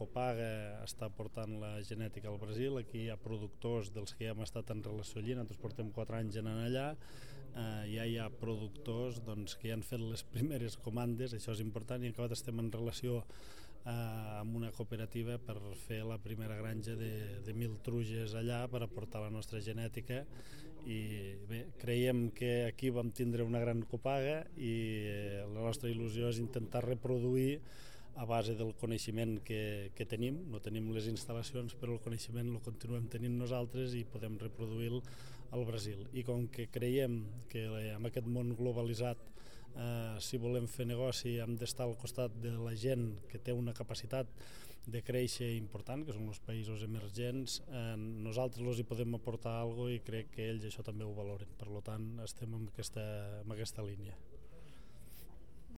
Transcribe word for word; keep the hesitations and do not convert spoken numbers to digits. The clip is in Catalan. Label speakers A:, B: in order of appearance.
A: Copaga està portant la genètica al Brasil. Aquí hi ha productors dels que ja hem estat en relació allí, nosaltres portem quatre anys anant allà, eh, ja hi ha productors doncs, que ja han fet les primeres comandes, això és important, i encara estem en relació eh, amb una cooperativa per fer la primera granja de, de mil truges allà per aportar la nostra genètica. I bé, creiem que aquí vam tindre una gran copaga i eh, la nostra il·lusió és intentar reproduir a base del coneixement que, que tenim. No tenim les instal·lacions, però el coneixement el continuem tenint nosaltres i podem reproduir-lo al Brasil. I com que creiem que en aquest món globalitzat, eh, si volem fer negoci, hem d'estar al costat de la gent que té una capacitat de créixer important, que són els països emergents, eh, nosaltres els hi podem aportar alguna cosa i crec que ells això també ho valoren. Per tant, estem en aquesta, en aquesta línia.